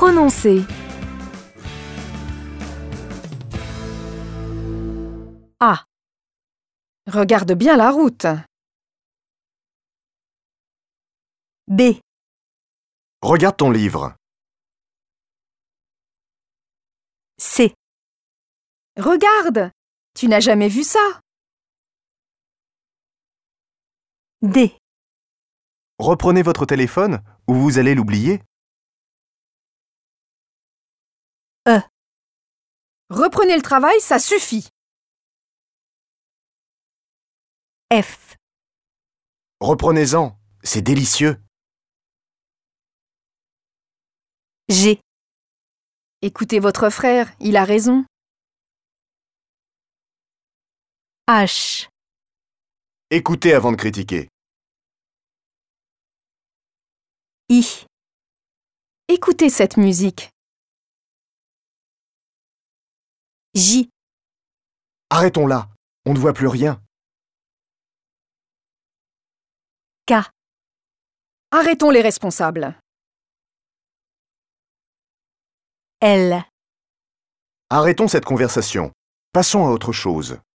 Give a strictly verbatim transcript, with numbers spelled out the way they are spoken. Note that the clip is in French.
Prononcer. A. Regarde bien la route. B. Regarde ton livre. C. Regarde, tu n'as jamais vu ça. D. Reprenez votre téléphone ou vous allez l'oublier. E. Reprenez le travail, ça suffit. F. Reprenez-en, c'est délicieux. G. Écoutez votre frère, il a raison. H. Écoutez avant de critiquer. I. Écoutez cette musique. J. Arrêtons là, on ne voit plus rien. K. Arrêtons les responsables. L. Arrêtons cette conversation. Passons à autre chose.